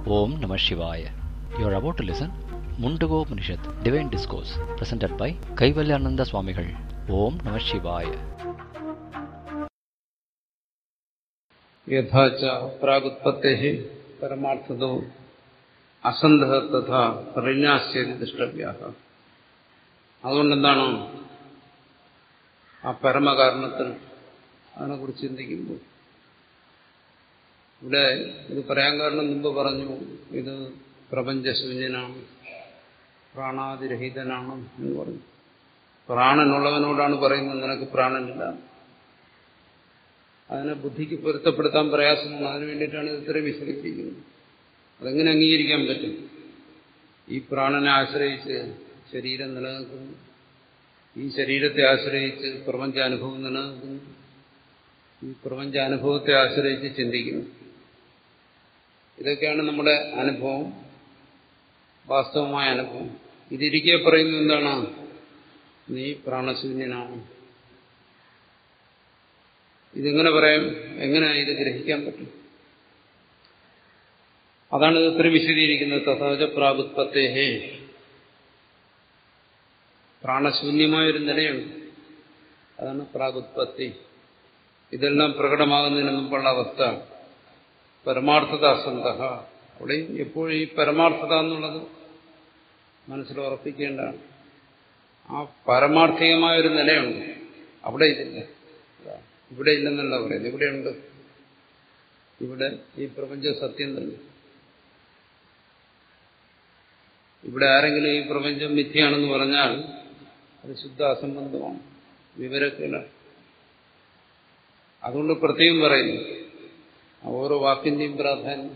Om Namah Shivaya. You are about to listen Mundago Upanishad, Divine Discourse, presented by Kaivalyananda Swamigal. Om Namah Shivaya. യഥാച പ്രാഗുത്പത്തേഹി പരമാർത്ഥതോ അസന്ധഃ തഥാ പരിണ്യാസ്യേതി ദ്രഷ്ടവ്യഃ. അതുകൊണ്ടെന്താണ് ആ പരമകാരണത്തിൽ അതിനെക്കുറിച്ച് ചിന്തിക്കുമ്പോൾ ഇവിടെ ഇത് പറയാൻ കാരണം മുമ്പ് പറഞ്ഞു, ഇത് പ്രപഞ്ചശൂന്യനാണ്, പ്രാണാതിരഹിതനാണ് എന്ന് പറഞ്ഞു. പ്രാണനുള്ളവനോടാണ് പറയുന്നത് നിനക്ക് പ്രാണനില്ല. അതിനെ ബുദ്ധിക്ക് പൊരുത്തപ്പെടുത്താൻ പ്രയാസമാണ്. അതിനു വേണ്ടിയിട്ടാണ് ഇത് ഇത്രയും വിശദീകരിക്കുന്നത്. അതെങ്ങനെ അംഗീകരിക്കാൻ പറ്റും? ഈ പ്രാണനെ ആശ്രയിച്ച് ശരീരം നിലനിൽക്കുന്നു, ഈ ശരീരത്തെ ആശ്രയിച്ച് പ്രപഞ്ചാനുഭവം നിലനിൽക്കുന്നു, ഈ പ്രപഞ്ചാനുഭവത്തെ ആശ്രയിച്ച് ചിന്തിക്കുന്നു. ഇതൊക്കെയാണ് നമ്മുടെ അനുഭവം, വാസ്തവമായ അനുഭവം. ഇതിരിക്കെ പറയുന്നത് എന്താണ്? നീ പ്രാണശൂന്യനാണ്. ഇതെങ്ങനെ പറയാം? എങ്ങനെ ഇത് ഗ്രഹിക്കാൻ പറ്റും? അതാണ് ഇത് ഇത്രയും വിശദീകരിക്കുന്നത്. തഥാച പ്രാഗുത്പത്തേഹേ, പ്രാണശൂന്യമായൊരു നിലയുണ്ട്, അതാണ് പ്രാഗുത്പത്തി. ഇതെല്ലാം പ്രകടമാകുന്നതിന് മുമ്പുള്ള അവസ്ഥ പരമാർത്ഥത അസന്തഃ. അവിടെ എപ്പോഴും ഈ പരമാർത്ഥത എന്നുള്ളത് മനസ്സിൽ ഉറപ്പിക്കേണ്ടതാണ്. ആ പാരമാർത്ഥികമായൊരു നിലയുണ്ട്, അവിടെ ഇതില്ല. ഇവിടെ ഇല്ലെന്നല്ല പറയുന്നത്, ഇവിടെയുണ്ട്. ഇവിടെ ഈ പ്രപഞ്ചം സത്യം തന്നെ. ഇവിടെ ആരെങ്കിലും ഈ പ്രപഞ്ചം മിഥ്യയാണെന്ന് പറഞ്ഞാൽ അത് ശുദ്ധ അസംബന്ധമാണ്, വിവരക്കേടാണ്. അതുകൊണ്ട് പ്രത്യേകം പറയുന്നു, ഓരോ വാക്കിന്റെയും പ്രാധാന്യം,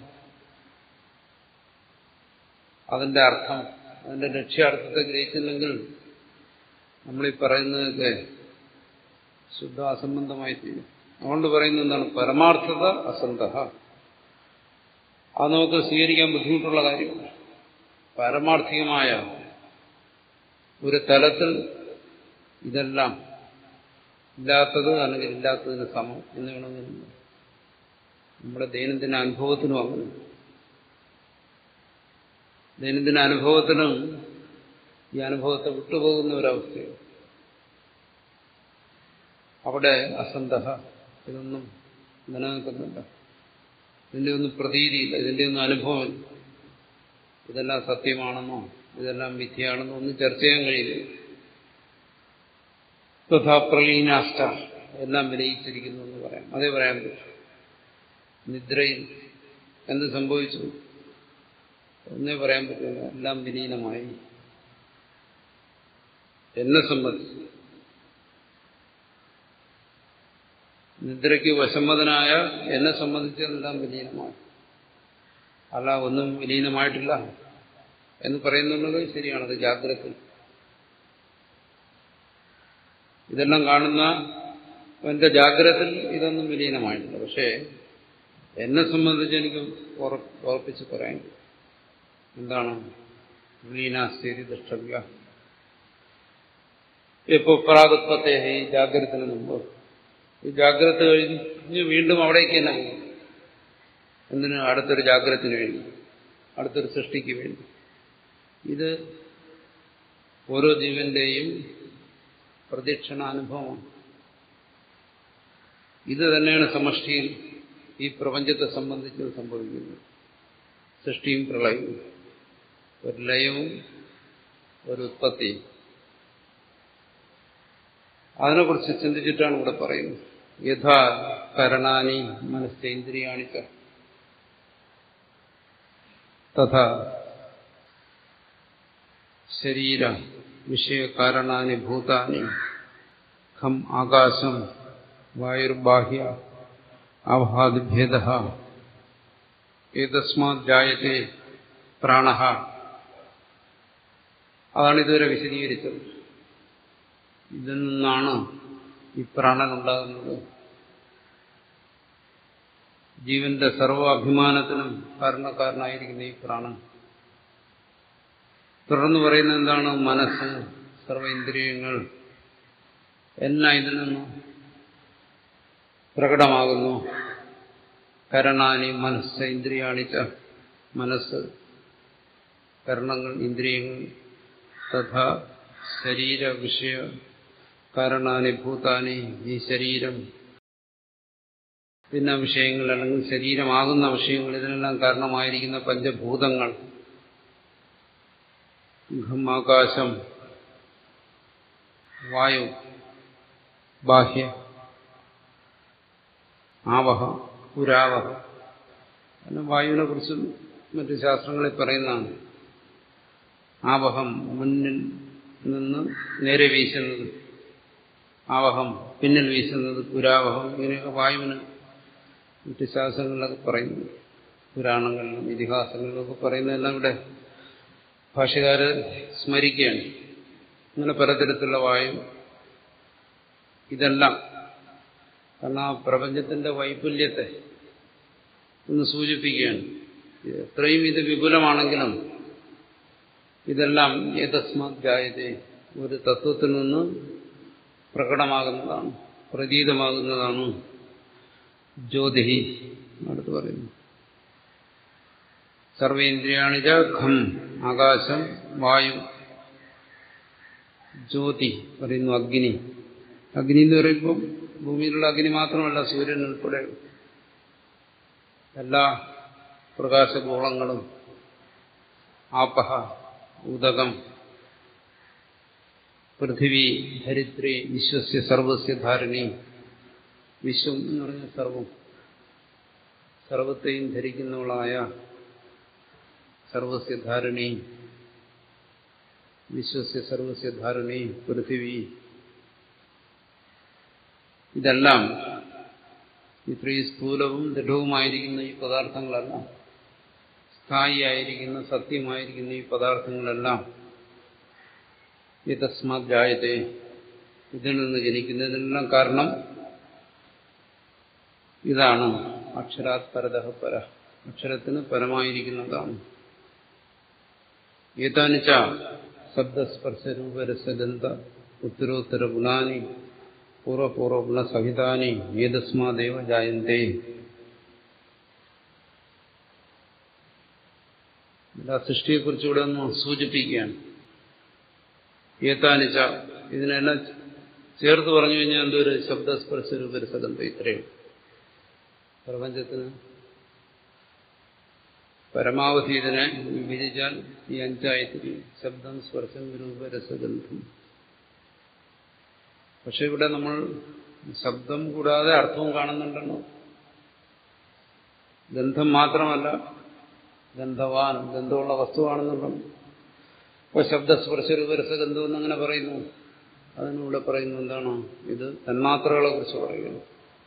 അതിന്റെ അർത്ഥം, അതിന്റെ ലക്ഷ്യാർത്ഥത്തെ ഗ്രഹിച്ചില്ലെങ്കിൽ നമ്മളീ പറയുന്നതൊക്കെ ശുദ്ധ അസംബന്ധമായി തീരും. അതുകൊണ്ട് പറയുന്നത് എന്താണ്? പരമാർത്ഥത അസന്തഃ. അത് നമുക്ക് സ്വീകരിക്കാൻ ബുദ്ധിമുട്ടുള്ള കാര്യമാണ്. പാരമാർത്ഥികമായ ഒരു തലത്തിൽ ഇതെല്ലാം ഇല്ലാത്തത് അല്ലെങ്കിൽ ഇല്ലാത്തതിന് സമം എന്ന് വേണമെങ്കിൽ നമ്മുടെ ദൈനംദിന അനുഭവത്തിനും അങ്ങനെ. ദൈനംദിന അനുഭവത്തിനും ഈ അനുഭവത്തെ വിട്ടുപോകുന്ന ഒരവസ്ഥയാണ്. അവിടെ അസന്തഃ, ഇതൊന്നും നിലനിൽക്കുന്നില്ല, ഇതിന്റെ ഒന്നും പ്രതീതിയില്ല, ഇതിന്റെ ഒന്നും അനുഭവമില്ല. ഇതെല്ലാം സത്യമാണെന്നോ ഇതെല്ലാം മിഥ്യയാണെന്നോ ഒന്നും ചർച്ച ചെയ്യാൻ കഴിയില്ല. തഥാ പ്രലീനാഷ്ട, എല്ലാം വിലയിച്ചിരിക്കുന്നു എന്ന് പറയാം. അതേ പറയാൻ പറ്റും. നിദ്രയിൽ എന്ത് സംഭവിച്ചു എന്നേ പറയാൻ പറ്റില്ല, എല്ലാം വിലീനമായി. എന്നെ സംബന്ധിച്ച് നിദ്രയ്ക്ക് വശംവദനായ എന്നെ സംബന്ധിച്ച് എല്ലാം വിലീനമായി. അല്ല, ഒന്നും വിലീനമായിട്ടില്ല എന്ന് പറയുന്നുള്ളത് ശരിയാണത്. ജാഗ്രത ഇതെല്ലാം കാണുന്ന എന്റെ ജാഗ്രതയിൽ ഇതൊന്നും വിലീനമായിട്ടില്ല. പക്ഷേ എന്നെ സംബന്ധിച്ച് എനിക്ക് ഉറപ്പിച്ച് പറയാൻ എന്താണ്? വിലീനാസ്ഥിതി ദ്രഷ്ടവ്യ. ഇപ്പോ പ്രാഗുത്പത്തേഹി, ഈ ജാഗ്രതത്തിന് മുമ്പ്, ഈ ജാഗ്രത കഴിഞ്ഞ് വീണ്ടും അവിടേക്ക് തന്നെ പോകും. എന്തിന്? അടുത്തൊരു ജാഗ്രതത്തിന് വേണ്ടി, അടുത്തൊരു സൃഷ്ടിക്ക് വേണ്ടി. ഇത് ഓരോ ജീവന്റെയും പ്രദക്ഷിണാനുഭവമാണ്. ഇത് തന്നെയാണ് സമഷ്ടിയിൽ ഈ പ്രപഞ്ചത്തെ സംബന്ധിച്ച് സംഭവിക്കുന്നത്. സൃഷ്ടിയും പ്രളയവും, ഒരു ലയവും ഒരു ഉത്പത്തിയും. അതിനെക്കുറിച്ച് ചിന്തിച്ചിട്ടാണ് ഇവിടെ പറയുന്നത്. യഥാ കരണാനി മനസ്സേന്ദ്രിയാണി തഥാ ശരീര വിഷയകാരണാനി ഭൂതാനി ഖം ആകാശം വായുർബാഹ്യ ആവാദിഭേദഃ ഏതസ്മാത് ജായത്തെ പ്രാണഃ. അതാണ് ഇതുവരെ വിശദീകരിച്ചത്. ഇതിൽ നിന്നാണ് ഈ പ്രാണൻ ഉണ്ടാകുന്നത്. ജീവന്റെ സർവ്വ അഭിമാനത്തിനും കാരണക്കാരനായിരിക്കുന്ന ഈ പ്രാണൻ. തുടർന്ന് പറയുന്നത് എന്താണ്? മനസ്സ്, സർവ്വ ഇന്ദ്രിയങ്ങൾ എല്ലാം ഇതിൽ നിന്ന് പ്രകടമാകുന്നു. കരണാനി മനസ്സ് ഇന്ദ്രിയാണിച്ച, മനസ്സ്, കർണങ്ങൾ, ഇന്ദ്രിയങ്ങൾ, തഥാ ശരീര വിഷയ കാരണാനി ഭൂതാനി, ഈ ശരീരം, പിന്നെ വിഷയങ്ങൾ അല്ലെങ്കിൽ ശരീരമാകുന്ന വിഷയങ്ങൾ, ഇതിനെല്ലാം കാരണമായിരിക്കുന്ന പഞ്ചഭൂതങ്ങൾ, ഘം, ആകാശം, വായു, ബാഹ്യ, ആവഹ, പുരാവഹ. വായുവിനെ കുറിച്ചും മറ്റു ശാസ്ത്രങ്ങളിൽ പറയുന്നതാണ്. ആവഹം മുന്നിൽ നിന്ന് നേരെ വീശുന്നത്, ആവഹം പിന്നിൽ വീശുന്നത്, പുരാവഹം, ഇങ്ങനെയൊക്കെ വായുവിന് മറ്റു ശാസ്ത്രങ്ങളിലൊക്കെ പറയുന്നു. പുരാണങ്ങളിലും ഇതിഹാസങ്ങളിലൊക്കെ പറയുന്നതെല്ലാം ഇവിടെ ഭാഷകാര് സ്മരിക്കുകയാണ്. ഇങ്ങനെ പലതരത്തിലുള്ള വായു, ഇതെല്ലാം കാരണം ആ പ്രപഞ്ചത്തിന്റെ വൈപുല്യത്തെ ഒന്ന് സൂചിപ്പിക്കുകയാണ്. എത്രയും ഇത് വിപുലമാണെങ്കിലും ഇതെല്ലാം ഏതസ്മാത് ജായതേ, ഒരു തത്വത്തിൽ നിന്ന് പ്രകടമാകുന്നതാണ്, പ്രതീതമാകുന്നതാണ്. ജ്യോതിഹി അടുത്ത് പറയുന്നു. സർവേന്ദ്രിയാണിജ ഘം, ആകാശം, വായു, ജ്യോതി പറയുന്നു. അഗ്നി, അഗ്നി എന്ന് പറയുമ്പോൾ ഭൂമിയിലുള്ള അഗ്നി മാത്രമല്ല, സൂര്യൻ ഉൾപ്പെടെ എല്ലാ പ്രകാശഗോളങ്ങളും, ആപഹ ഉദകം, പൃഥിവി, ധരിത്രി, വിശ്വസ്യ സർവസ്യ ധാരണി. വിശ്വം എന്ന് പറഞ്ഞ സർവം, സർവത്തെയും ധരിക്കുന്നവളായ സർവസ്യ ധാരണി, വിശ്വസ്യ സർവസ്യ ധാരണി, പൃഥിവി. ഇതെല്ലാം ഇത്രയും സ്ഥൂലവും ദൃഢവുമായിരിക്കുന്ന ഈ പദാർത്ഥങ്ങളെല്ലാം, സ്ഥായിയായിരിക്കുന്ന സത്യമായിരിക്കുന്ന ഈ പദാർത്ഥങ്ങളെല്ലാം ഏതസ്മാത് ജായതേ, ഇതിൽ നിന്ന് ജനിക്കുന്നതിനെല്ലാം കാരണം ഇതാണ്. അക്ഷരാത് പരതഃ പര, അക്ഷരത്തിന് പരമായിരിക്കുന്നതാണ്. ഏതാനിച്ച ശബ്ദസ്പർശരൂപരസഗന്ധ ഉത്തരോത്തര ഗുണാനി പൂർവപൂർവ ഗുണസഹിതാനി ഏതസ്മാദേവ ജായന്തേ. എല്ലാ സൃഷ്ടിയെക്കുറിച്ചുകൂടെ ഒന്ന് സൂചിപ്പിക്കുകയാണ്. ഏതാനിച്ച, ഇതിനെല്ലാം ചേർത്ത് പറഞ്ഞു കഴിഞ്ഞാൽ എന്തൊരു ശബ്ദസ്പർശരൂപരസഗന്ധം, ഇത്രയും പ്രപഞ്ചത്തിന് പരമാവധി ഇതിനെ വിഭജിച്ചാൽ ഈ അഞ്ചായത്തിൽ ശബ്ദം, സ്പർശം, രൂപ, രസഗന്ധം. പക്ഷെ ഇവിടെ നമ്മൾ ശബ്ദം കൂടാതെ അർത്ഥവും കാണുന്നുണ്ടല്ലോ. ഗന്ധം മാത്രമല്ല, ഗന്ധവാൻ, ഗന്ധമുള്ള വസ്തു കാണുന്നുണ്ടല്ലോ. അപ്പോൾ ശബ്ദസ്പർശ രൂപ രസഗന്ധം എന്നങ്ങനെ പറയുന്നു. അതിനൂടെ പറയുന്നു എന്താണ്? ഇത് തന്മാത്രകളെ കുറിച്ച് പറയുന്നു.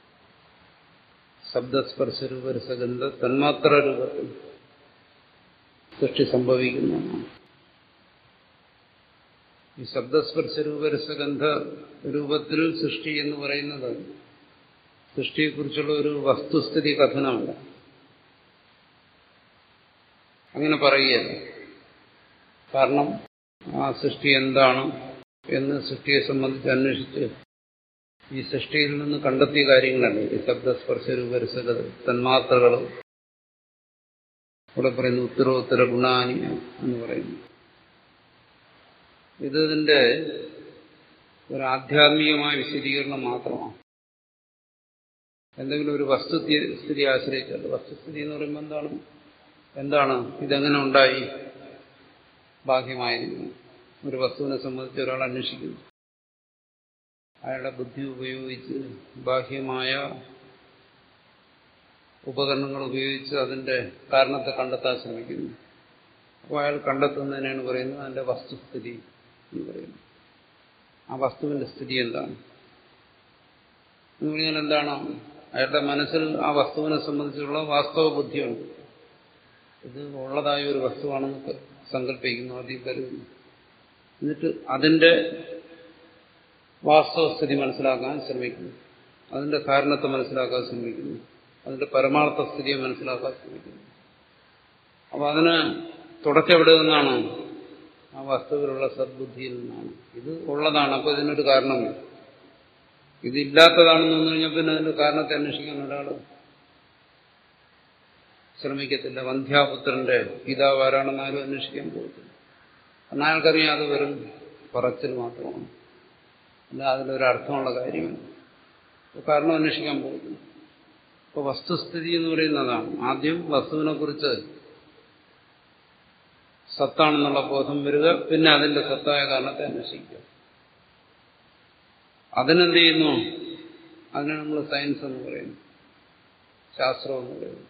ശബ്ദസ്പർശ രൂപ രസഗന്ധ തന്മാത്ര രൂപത്തിൽ സൃഷ്ടി സംഭവിക്കുന്നതാണ്. ഈ ശബ്ദസ്പർശ രൂപരസഗന്ധ രൂപത്തിൽ സൃഷ്ടി എന്ന് പറയുന്നത് സൃഷ്ടിയെക്കുറിച്ചുള്ള ഒരു വസ്തുസ്ഥിതി കഥനമല്ല. അങ്ങനെ പറയുകയല്ല. കാരണം ആ സൃഷ്ടി എന്താണ് എന്ന് സൃഷ്ടിയെ സംബന്ധിച്ച് അന്വേഷിച്ച് ഈ സൃഷ്ടിയിൽ നിന്ന് കണ്ടെത്തിയ കാര്യങ്ങളല്ല ഈ ശബ്ദസ്പർശ രൂപരസഗന്ധ തന്മാത്രകളും. ഇവിടെ പറയുന്നു ഉത്തരോത്തര ഗുണാനി എന്ന് പറയുന്നു. ഇതിന്റെ ഒരു ആധ്യാത്മികമായ വിശദീകരണം മാത്രമാണ്. എന്തെങ്കിലും ഒരു വസ്തുസ്ഥിതി ആശ്രയിച്ചല്ല. വസ്തുസ്ഥിതി എന്ന് പറയുമ്പോൾ എന്താണ് ഇതെങ്ങനെ ഉണ്ടായി? ബാഹ്യമായിരിക്കുന്നു. ഒരു വസ്തുവിനെ സംബന്ധിച്ച് ഒരാൾ അന്വേഷിക്കുന്നു. അയാളുടെ ബുദ്ധി ഉപയോഗിച്ച് ബാഹ്യമായ ഉപകരണങ്ങൾ ഉപയോഗിച്ച് അതിന്റെ കാരണത്തെ കണ്ടെത്താൻ ശ്രമിക്കുന്നു. അപ്പോൾ അയാൾ കണ്ടെത്തുന്നതിനാണ് പറയുന്നത് അതിന്റെ വസ്തുസ്ഥിതി എന്ന് പറയുന്നത്. ആ വസ്തുവിന്റെ സ്ഥിതി എന്താണ് എന്ന് പറഞ്ഞാൽ എന്താണ്? അയാളുടെ മനസ്സിൽ ആ വസ്തുവിനെ സംബന്ധിച്ചുള്ള വാസ്തവ ബുദ്ധിയുണ്ട്. ഇത് ഉള്ളതായ ഒരു വസ്തുവാണെന്ന് സങ്കല്പിക്കുന്നു, ആദ്യം കരുതുന്നു. എന്നിട്ട് അതിന്റെ വാസ്തവസ്ഥിതി മനസ്സിലാക്കാൻ ശ്രമിക്കുന്നു, അതിന്റെ കാരണത്തെ മനസ്സിലാക്കാൻ ശ്രമിക്കുന്നു, അതിന്റെ പരമാർത്ഥ സ്ഥിതിയെ മനസ്സിലാക്കാൻ ശ്രമിക്കുന്നു. അപ്പൊ അതിന് തുടക്കം നിന്നാണ്? ആ വസ്തുവിലുള്ള സദ്ബുദ്ധിയിൽ നിന്നാണ്. ഇത് ഉള്ളതാണ്, അപ്പൊ ഇതിനൊരു കാരണമില്ല. ഇതില്ലാത്തതാണെന്ന് വന്നു കഴിഞ്ഞാൽ പിന്നെ അതിന്റെ കാരണത്തെ അന്വേഷിക്കാൻ ഒരാൾ ശ്രമിക്കത്തില്ല. വന്ധ്യാപുത്രന്റെ പിതാവ് ആരാണെന്ന് ആരും അന്വേഷിക്കാൻ പോകത്തില്ല. കാരണം അയാൾക്കറിയാം അത് വെറും പറച്ചിൽ മാത്രമാണ്, അല്ല അതിലൊരർത്ഥമുള്ള കാര്യമല്ല. കാരണം അന്വേഷിക്കാൻ പോകുന്നു. അപ്പോൾ വസ്തുസ്ഥിതി എന്ന് പറയുന്നതാണ്. ആദ്യം വസ്തുവിനെ കുറിച്ച് സത്താണെന്നുള്ള ബോധം വരിക, പിന്നെ അതിന്റെ സത്തായ കാരണത്തെ അന്വേഷിക്കുക. അതിനെന്ത് ചെയ്യുന്നു? അതിനെ നമ്മൾ സയൻസ് എന്ന് പറയുന്നു, ശാസ്ത്രം എന്ന് പറയുന്നു.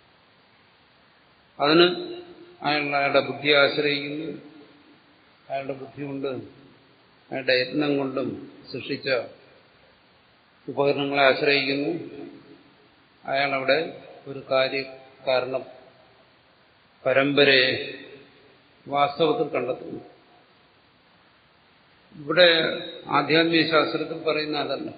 അതിന് അയാളുടെ ബുദ്ധിയെ ആശ്രയിക്കുന്നു. അയാളുടെ ബുദ്ധി കൊണ്ട്, അയാളുടെ യത്നം കൊണ്ടും സൃഷ്ടിച്ച ഉപകരണങ്ങളെ ആശ്രയിക്കുന്നു. അയാളവിടെ ഒരു കാര്യകാരണ പരമ്പരയെ വാസ്തവത്തിൽ കണ്ടെത്തുന്നു. ഇവിടെ ആധ്യാത്മിക ശാസ്ത്രത്തിൽ പറയുന്ന അതല്ല.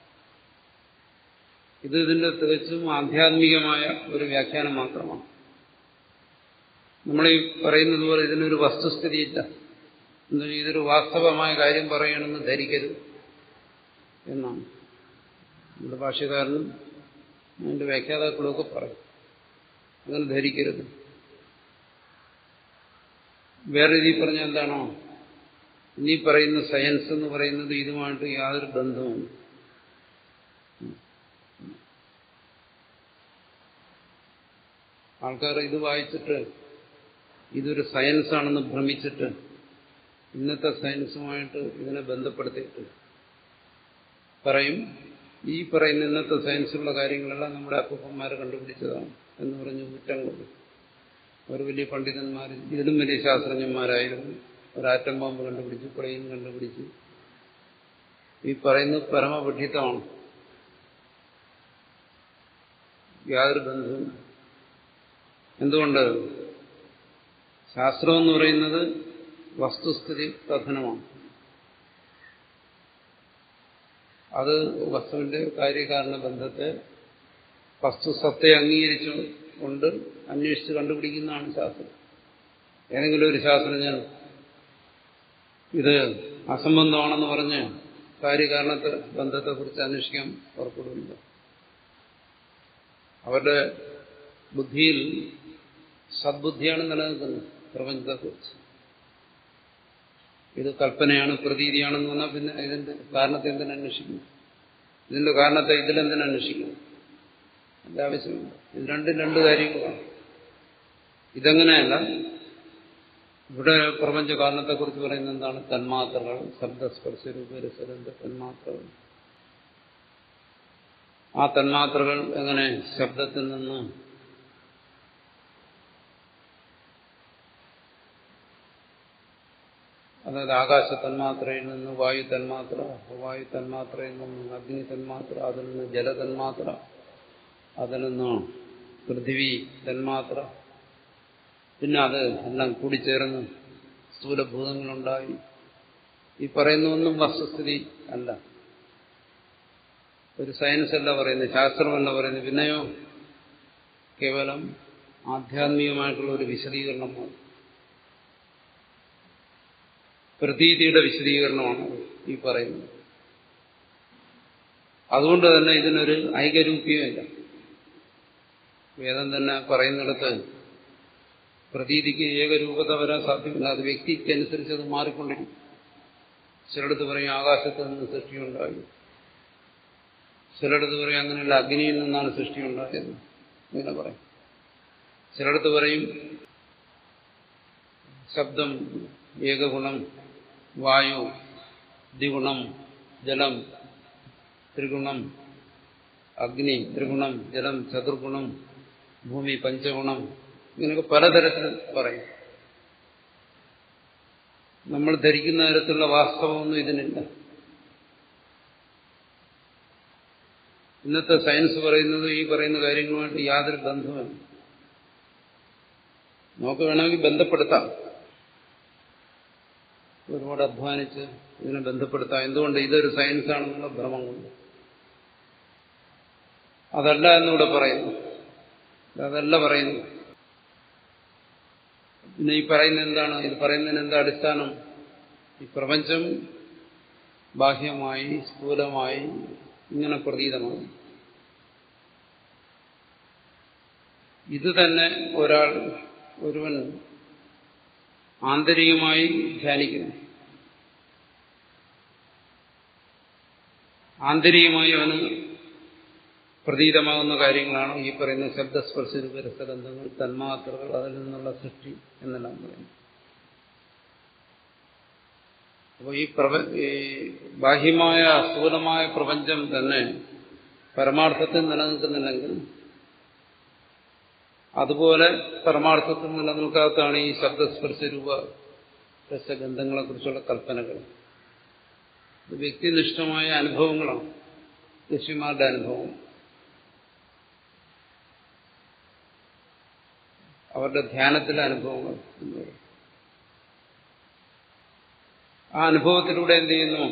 ഇതിന്റെ തികച്ചും ആധ്യാത്മികമായ ഒരു വ്യാഖ്യാനം മാത്രമാണ്. നമ്മളീ പറയുന്നത് പോലെ ഇതിനൊരു വസ്തുസ്ഥിതിയില്ല. ഇതൊരു വാസ്തവമായ കാര്യം പറയണമെന്ന് ധരിക്കരുത് എന്നാണ് നമ്മുടെ ഭാഷ്യകാരനും അതിന്റെ വ്യാഖ്യാതാക്കളുമൊക്കെ പറയും. അങ്ങനെ ധരിക്കരുത്. വേറെ രീതിയിൽ പറഞ്ഞാൽ എന്താണോ, ഇനി പറയുന്ന സയൻസ് എന്ന് പറയുന്നത് ഇതുമായിട്ട് യാതൊരു ബന്ധവുമില്ല. ആൾക്കാർ ഇത് വായിച്ചിട്ട് ഇതൊരു സയൻസാണെന്ന് ഭ്രമിച്ചിട്ട് ഇന്നത്തെ സയൻസുമായിട്ട് ഇതിനെ ബന്ധപ്പെടുത്തിയിട്ട് പറയും ഈ പറയുന്ന ഇന്നത്തെ സയൻസിലുള്ള കാര്യങ്ങളെല്ലാം നമ്മുടെ അപ്പൂപ്പന്മാരെ കണ്ടുപിടിച്ചതാണ് എന്ന് പറഞ്ഞ് കുറ്റങ്ങൾ. അവർ വലിയ പണ്ഡിതന്മാർ, ഇതിലും വലിയ ശാസ്ത്രജ്ഞന്മാരായിരുന്നു. ഒരു ആറ്റം ബോംബ് കണ്ടുപിടിച്ചു, പ്ലെയിൻ കണ്ടുപിടിച്ചു. ഈ പറയുന്നത് പരമപഠിതമാണ്, യാതൊരു ബന്ധവും. എന്തുകൊണ്ട്? ശാസ്ത്രം എന്ന് പറയുന്നത് വസ്തുസ്ഥിതി കഥനമാണ്. അത് വസ്തുവിന്റെ കാര്യകാരണ ബന്ധത്തെ, വസ്തുസത്തെ അംഗീകരിച്ചുകൊണ്ട് അന്വേഷിച്ച് കണ്ടുപിടിക്കുന്നതാണ് ശാസ്ത്രം. ഏതെങ്കിലും ഒരു ശാസ്ത്രജ്ഞൻ ഇത് അസംബന്ധമാണെന്ന് പറഞ്ഞ് കാര്യകാരണത്തെ ബന്ധത്തെക്കുറിച്ച് അന്വേഷിക്കാൻ പുറപ്പെടുന്നില്ല. അവരുടെ ബുദ്ധിയിൽ സദ്ബുദ്ധിയാണ് നിലനിൽക്കുന്നത് പ്രപഞ്ചത്തെക്കുറിച്ച്. ഇത് കൽപ്പനയാണ്, പ്രതീതിയാണെന്ന് പറഞ്ഞാൽ പിന്നെ ഇതിന്റെ കാരണത്തെ എന്തിനന്വേഷിക്കുന്നു? ഇതിന്റെ കാരണത്തെ ഇതിലെന്തിനന്വേഷിക്കുന്നു? അതിന്റെ ആവശ്യമില്ല. ഇത് രണ്ടും രണ്ട് കാര്യങ്ങളാണ്. ഇതെങ്ങനെയല്ല. ഇവിടെ പ്രപഞ്ച കാരണത്തെക്കുറിച്ച് പറയുന്നത് എന്താണ്? തന്മാത്രകൾ, ശബ്ദസ്പർശ രൂപരസഗന്ധ തന്മാത്രകൾ. ആ തന്മാത്രകൾ എങ്ങനെ ശബ്ദത്തിൽ നിന്ന് അതായത് ആകാശ തന്മാത്രയിൽ നിന്ന് വായു തന്മാത്ര, വായു തന്മാത്രയിൽ നിന്ന് അഗ്നി തന്മാത്ര, അതിൽ നിന്ന് ജലതന്മാത്ര, അതിൽ നിന്ന് പൃഥിവി തന്മാത്ര, പിന്നെ അത് എല്ലാം കൂടിച്ചേർന്ന് സ്ഥൂലഭൂതങ്ങളുണ്ടായി. ഈ പറയുന്നതൊന്നും വസ്തുസ്ഥിതി അല്ല, ഒരു സയൻസ് അല്ല പറയുന്നത്, ശാസ്ത്രമല്ല പറയുന്നത്. പിന്നെയോ കേവലം ആധ്യാത്മികമായിട്ടുള്ള ഒരു വിശദീകരണമാണ്, പ്രതീതിയുടെ വിശദീകരണമാണ് ഈ പറയുന്നത്. അതുകൊണ്ട് തന്നെ ഇതിനൊരു ഐകരൂപ്യമില്ല. വേദം തന്നെ പറയുന്നിടത്ത് പ്രതീതിക്ക് ഏകരൂപത വരാൻ സാധ്യമല്ല. അത് വ്യക്തിക്കനുസരിച്ച് അത് മാറിക്കൊണ്ടിരിക്കും. ചിലടത്ത് പറയും ആകാശത്ത് നിന്ന് സൃഷ്ടിയുണ്ടായി, ചിലടത്ത് പറയും അങ്ങനെയുള്ള അഗ്നിയിൽ നിന്നാണ് സൃഷ്ടിയുണ്ടായത്, ഇങ്ങനെ പറയും. ചിലടത്ത് പറയും ശബ്ദം ഏകഗുണം, വായു ദ്വിഗുണം, ജലം ത്രിഗുണം, അഗ്നി ത്രിഗുണം, ജലം ചതുർഗുണം, ഭൂമി പഞ്ചഗുണം, ഇങ്ങനെയൊക്കെ പലതരത്തിൽ പറയും. നമ്മൾ ധരിക്കുന്ന തരത്തിലുള്ള വാസ്തവമൊന്നും ഇതിനില്ല. ഇന്നത്തെ സയൻസ് പറയുന്നത് ഈ പറയുന്ന കാര്യങ്ങളുമായിട്ട് യാതൊരു ബന്ധവുമില്ല. നമുക്ക് വേണമെങ്കിൽ ബന്ധപ്പെടുത്താം, ഒരുപാട് അധ്വാനിച്ച് ഇതിനെ ബന്ധപ്പെടുത്താം. എന്തുകൊണ്ട്? ഇതൊരു സയൻസാണെന്നുള്ള ഭ്രമം കൊണ്ട്. അതല്ല എന്നിവിടെ പറയുന്നു, അതല്ല പറയുന്നു. പിന്നെ ഈ പറയുന്നത് എന്താണ്? ഇത് പറയുന്നതിന് എന്താ അടിസ്ഥാനം? ഈ പ്രപഞ്ചം ബാഹ്യമായി സ്ഥൂലമായി ഇങ്ങനെ പ്രതീതമാണ്. ഇത് തന്നെ ഒരുവൻ ആന്തരികമായി ധ്യാനിക്കുന്നു. ആന്തരികമായി അവന് പ്രതീതമാകുന്ന കാര്യങ്ങളാണ് ഈ പറയുന്ന ശബ്ദസ്പർശരൂപരസഗന്ധങ്ങൾ, തന്മാത്രകൾ, അതിൽ നിന്നുള്ള സൃഷ്ടി എന്നെല്ലാം പറയുന്നു. അപ്പോൾ ഈ ബാഹ്യമായ സ്ഥൂലമായ പ്രപഞ്ചം തന്നെ പരമാർത്ഥത്തിൽ നിലനിൽക്കുന്നില്ലെങ്കിൽ അതുപോലെ പരമാർത്ഥത്തിൽ നിലനിൽക്കാത്തതാണ് ഈ ശബ്ദസ്പർശരൂപ രസഗന്ധങ്ങളെക്കുറിച്ചുള്ള കൽപ്പനകൾ. ഇത് വ്യക്തിനിഷ്ഠമായ അനുഭവങ്ങളാണ്, ഋഷിമാരുടെ അനുഭവം, അവരുടെ ധ്യാനത്തിലെ അനുഭവങ്ങൾ. ആ അനുഭവത്തിലൂടെ എന്ത് ചെയ്യുന്നു?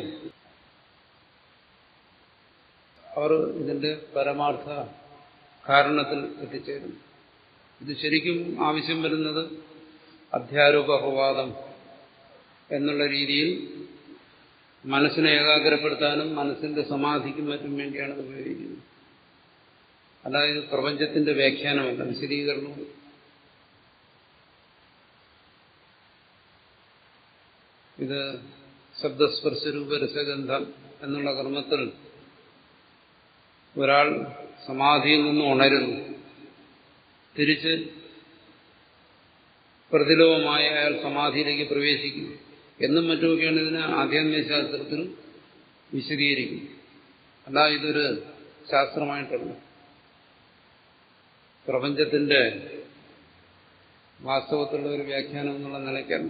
അവർ ഇതിന്റെ പരമാർത്ഥ കാരണത്തിൽ എത്തിച്ചേരുന്നു. ഇത് ശരിക്കും ആവശ്യം വരുന്നത് അധ്യാരോപവാദം എന്നുള്ള രീതിയിൽ മനസ്സിനെ ഏകാഗ്രപ്പെടുത്താനും മനസ്സിന്റെ സമാധിക്കും മറ്റും വേണ്ടിയാണ് ഇത് ഉപയോഗിക്കുന്നത്. അതായത് പ്രപഞ്ചത്തിന്റെ വ്യാഖ്യാനമല്ല, വിശദീകരണവും. ഇത് ശബ്ദസ്പർശരൂപ രസഗന്ധം എന്നുള്ള കർമ്മത്തിൽ ഒരാൾ സമാധിയിൽ നിന്ന് ഉണരുന്നു, തിരിച്ച് പ്രതിലോമമായ അയാൾ സമാധിയിലേക്ക് പ്രവേശിക്കുന്നു എന്നും മറ്റുമൊക്കെയാണ് ഇതിനെ ആധ്യാത്മിക ശാസ്ത്രത്തിൽ വിശദീകരിക്കുന്നത്. അല്ല, ഇതൊരു ശാസ്ത്രമായിട്ടല്ല, പ്രപഞ്ചത്തിന്റെ വാസ്തവത്തിലുള്ള ഒരു വ്യാഖ്യാനം എന്നുള്ള നിലയ്ക്കല്ല.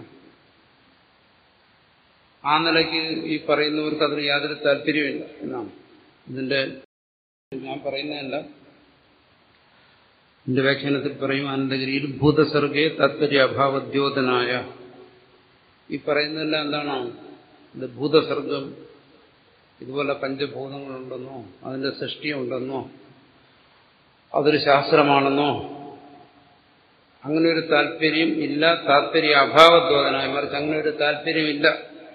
ആ നിലയ്ക്ക് ഈ പറയുന്നവർക്ക് അതിന് യാതൊരു താല്പര്യമില്ല എന്നാണ്. ഇതിന്റെ ഞാൻ പറയുന്നതല്ല, ഇതിന്റെ വ്യാഖ്യാനത്തിൽ പറയും ആനന്ദഗിരിയിൽ ഭൂതസർഗേ താത്പര്യ അഭാവദ്യോതനായ. ഈ പറയുന്നതെല്ലാം എന്താണ്? ഇത് ഭൂതസർഗം, ഇതുപോലെ പഞ്ചഭൂതങ്ങളുണ്ടെന്നോ അതിന്റെ സൃഷ്ടിയുണ്ടെന്നോ അതൊരു ശാസ്ത്രമാണെന്നോ അങ്ങനെ ഒരു താല്പര്യം ഇല്ല. താല്പര്യ അഭാവദ്യോതനായ, മറിച്ച് അങ്ങനെ ഒരു താല്പര്യമില്ല.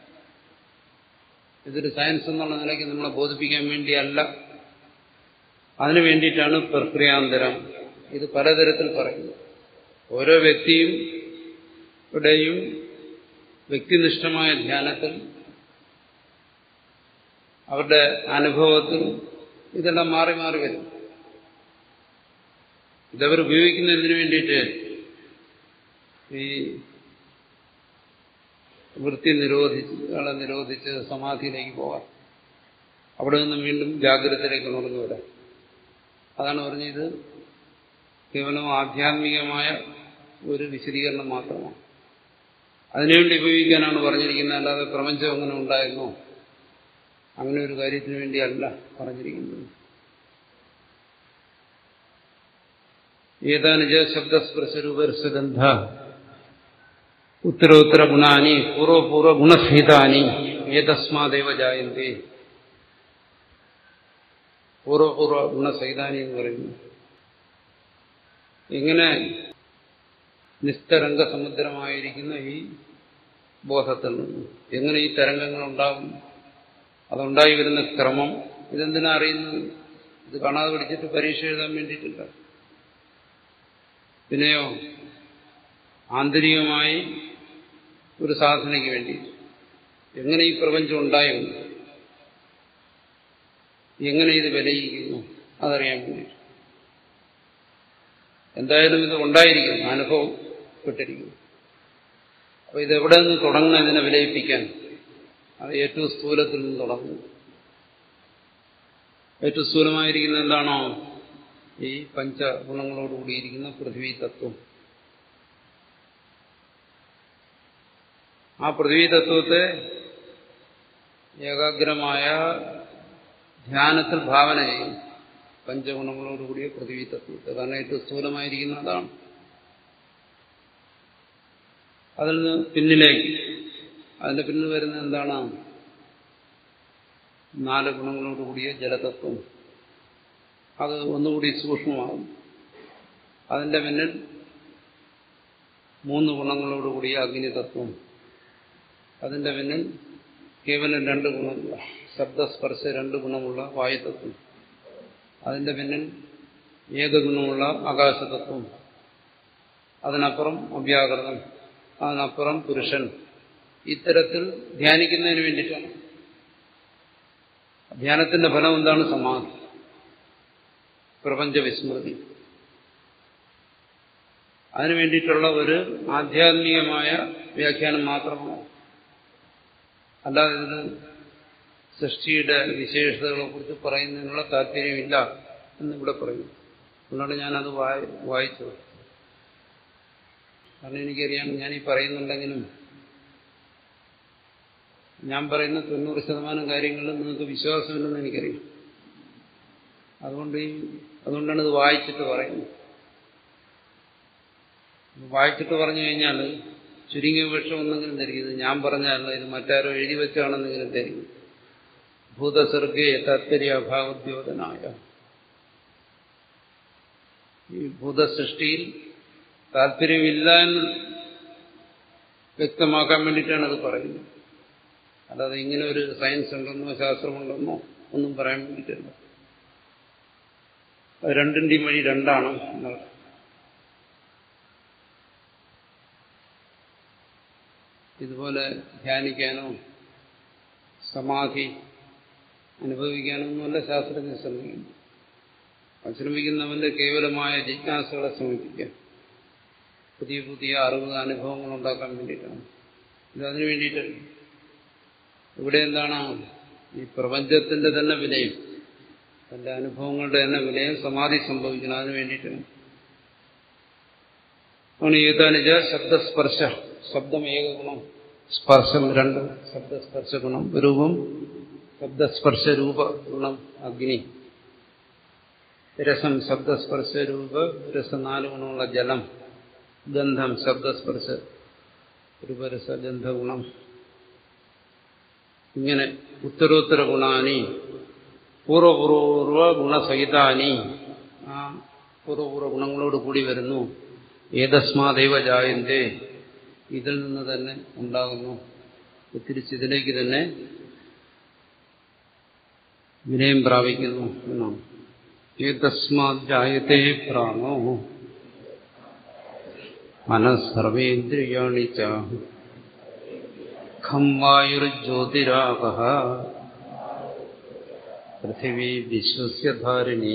ഇതൊരു സയൻസ് എന്നുള്ള നിലയ്ക്ക് നമ്മളെ ബോധിപ്പിക്കാൻ വേണ്ടിയല്ല, അതിനു വേണ്ടിയിട്ടാണ് പ്രക്രിയാന്തരം. ഇത് പലതരത്തിൽ പറയുന്നു. ഓരോ വ്യക്തിയുടെയും വ്യക്തിനിഷ്ഠമായ ധ്യാനത്തിൽ, അവരുടെ അനുഭവത്തിൽ ഇതെല്ലാം മാറി മാറി വരും. ഇതവർ ഉപയോഗിക്കുന്നതിന് വേണ്ടിയിട്ട് ഈ വൃത്തി നിരോധിച്ച് സമാധിയിലേക്ക് പോകാം, അവിടെ നിന്ന് വീണ്ടും ജാഗ്രതയിലേക്ക് നുറന്നു വരാം. അതാണ് പറഞ്ഞത്, കേവലം ആധ്യാത്മികമായ ഒരു വിശദീകരണം മാത്രമാണ്. അതിനുവേണ്ടി ഉപയോഗിക്കാനാണ് പറഞ്ഞിരിക്കുന്നത്. അല്ലാതെ പ്രപഞ്ചം അങ്ങനെ ഉണ്ടായിരുന്നോ അങ്ങനെ ഒരു കാര്യത്തിന് വേണ്ടിയല്ല പറഞ്ഞിരിക്കുന്നത്. ഏതാനുജ ശബ്ദസ്പർശരൂപരസഗന്ധ ഉത്തരോത്തര ഗുണാനി പൂർവപൂർവ ഗുണസഹിതാനി ഏതസ്മാദേവ ജായന്തേ. പൂർവപൂർവ ഗുണസഹിതാനി എന്ന് പറയുന്നു. ഇങ്ങനെ നിസ്തരംഗ സമുദ്രമായിരിക്കുന്ന ഈ ബോധത്തിൽ നിന്ന് എങ്ങനെ ഈ തരംഗങ്ങൾ ഉണ്ടാകും, അതുണ്ടായി വരുന്ന ക്രമം, ഇതെന്തിനാ അറിയുന്നത്? ഇത് കാണാതെ പഠിച്ചിട്ട് പരീക്ഷ എഴുതാൻ വേണ്ടിയിട്ടില്ല. പിന്നെയോ ആന്തരികമായി ഒരു സാധനയ്ക്ക് വേണ്ടി എങ്ങനെ ഈ പ്രപഞ്ചം ഉണ്ടായി വന്നു, എങ്ങനെ ഇത് വിലയിക്കുന്നു, അതറിയാൻ വേണ്ടി. എന്തായാലും ഇത് ഉണ്ടായിരിക്കുന്നു, അനുഭവപ്പെട്ടിരിക്കുന്നു. അപ്പൊ ഇതെവിടെ നിന്ന് തുടങ്ങണം ഇതിനെ വിലയിപ്പിക്കാൻ? അത് ഏറ്റവും സ്ഥൂലത്തിൽ നിന്ന് തുടങ്ങുന്നു. ഏറ്റവും സ്ഥൂലമായിരിക്കുന്ന എന്താണോ? ഈ പഞ്ചഗുണങ്ങളോടുകൂടിയിരിക്കുന്ന പൃഥ്വി തത്വം. ആ പൃഥ്വി തത്വത്തെ ഏകാഗ്രമായ ധ്യാനത്തിൽ ഭാവന ചെയ്യും. പഞ്ചഗുണങ്ങളോടുകൂടിയ പൃഥ്വി തത്വത്തെ, കാരണം ഏറ്റവും സ്ഥൂലമായിരിക്കുന്ന അതാണ്. അതിൽ നിന്ന് പിന്നിലേക്ക്, അതിന്റെ പിന്നിൽ വരുന്ന എന്താണ്? 4 ഗുണങ്ങളോടുകൂടിയ ജലതത്വം. അത് ഒന്നുകൂടി സൂക്ഷ്മമാകും. അതിന്റെ പിന്നിൽ 3 ഗുണങ്ങളോടുകൂടിയ അഗ്നിതത്വം. അതിന്റെ പിന്നിൽ കേവലം 2 ഗുണമുള്ള ശബ്ദസ്പർശ 2 ഗുണമുള്ള വായുതത്വം. അതിന്റെ പിന്നിൽ ഏകഗുണമുള്ള ആകാശതത്വം. അതിനപ്പുറം അവ്യാകൃതം, അതിനപ്പുറം പുരുഷൻ, ഇത്തരത്തിൽ ധ്യാനിക്കുന്നതിന് വേണ്ടിയിട്ടാണ്. ധ്യാനത്തിന്റെ ഫലം എന്താണ്? സമാധി, പ്രപഞ്ച വിസ്മൃതി. അതിനു വേണ്ടിയിട്ടുള്ള ഒരു ആധ്യാത്മികമായ വ്യാഖ്യാനം മാത്രമാണ്. അല്ലാതെ ഇത് സൃഷ്ടിയുടെ വിശേഷതകളെ കുറിച്ച് പറയുന്നതിനുള്ള താല്പര്യമില്ല എന്നിവിടെ പറയുന്നു. അതുകൊണ്ടാണ് ഞാനത് വായിച്ചത്. കാരണം എനിക്കറിയാം, ഞാനീ പറയുന്നുണ്ടെങ്കിലും ഞാൻ പറയുന്ന 90% കാര്യങ്ങളിലും നിങ്ങൾക്ക് വിശ്വാസമില്ലെന്ന് എനിക്കറിയാം. അതുകൊണ്ടാണ് ഇത് വായിച്ചിട്ട് പറയുന്നത്. വായിച്ചിട്ട് പറഞ്ഞു കഴിഞ്ഞാൽ ചുരുങ്ങിയ പക്ഷം ഒന്നെങ്കിലും ധരിക്കുന്നത് ഞാൻ പറഞ്ഞല്ല, ഇത് മറ്റാരോ എഴുതി വെച്ചാണെന്നെങ്കിലും ധരിക്കും. ഭൂതസർഗേ താത്പര്യ അഭാവദ്യോതനായ, ഈ ഭൂതസൃഷ്ടിയിൽ താല്പര്യമില്ല എന്ന് വ്യക്തമാക്കാൻ വേണ്ടിയിട്ടാണ് അത് പറയുന്നത്. അല്ലാതെ ഇങ്ങനെ ഒരു സയൻസ് ഉണ്ടെന്നോ ശാസ്ത്രമുണ്ടെന്നോ ഒന്നും പറയാൻ വേണ്ടിയിട്ടില്ല. അത് രണ്ടിന്റെയും വഴി രണ്ടാണ് എന്നുള്ളത്. ഇതുപോലെ ധ്യാനിക്കാനോ സമാധി അനുഭവിക്കാനോ ഒന്നുമല്ല ശാസ്ത്രജ്ഞർ ശ്രമിക്കുന്നു. ശ്രമിക്കുന്നവന്റെ കേവലമായ ജിജ്ഞാസകളെ ശ്രമിപ്പിക്കാൻ, പുതിയ പുതിയ അറിവ് അനുഭവങ്ങൾ ഉണ്ടാക്കാൻ വേണ്ടിയിട്ടാണ്. ഇതതിനു വേണ്ടിയിട്ടല്ല. ഇവിടെ എന്താണ്? ഈ പ്രപഞ്ചത്തിന്റെ തന്നെ വിലയും തന്റെ അനുഭവങ്ങളുടെ തന്നെ വിലയും സമാധി സംഭവിക്കണം. അതിനു വേണ്ടിയിട്ടാണ്. ഏതാനുജ ശബ്ദസ്പർശ, ശബ്ദം ഏക ഗുണം, സ്പർശം രണ്ട്, ശബ്ദസ്പർശ ഗുണം രൂപം, ശബ്ദസ്പർശ രൂപ ഗുണം അഗ്നി, രസം ശബ്ദസ്പർശ രൂപ രസം 4 ഗുണമുള്ള ജലം, ഗന്ധം ശബ്ദസ്പർശ രൂപരസ ഗന്ധഗുണം. ഇങ്ങനെ ഉത്തരോത്തര ഗുണാനി പൂർവപൂർവ ഗുണസഹിതാനി, ആ പൂർവപൂർവ ഗുണങ്ങളോട് കൂടി വരുന്നു. ഏതസ്മാദേവ ജായന്തേ, ഇതിൽ നിന്ന് തന്നെ ഉണ്ടാകുന്നു, തിരിച്ചിതിലേക്ക് തന്നെ വിനയം പ്രാപിക്കുന്നു എന്നാണ്. ഏതസ്മാത് ജായതേ പ്രാണോ മനഃസർവേന്ദ്രിയാണി ച ഖം വായുർജ്യോതിരാപഃ പൃഥിവീ വിശ്വസ്യ ധാരിണീ.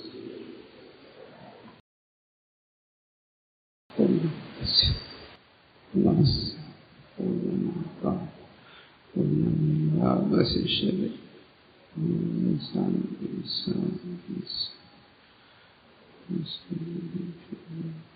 ശിഷ്യരെ ശാന്തി.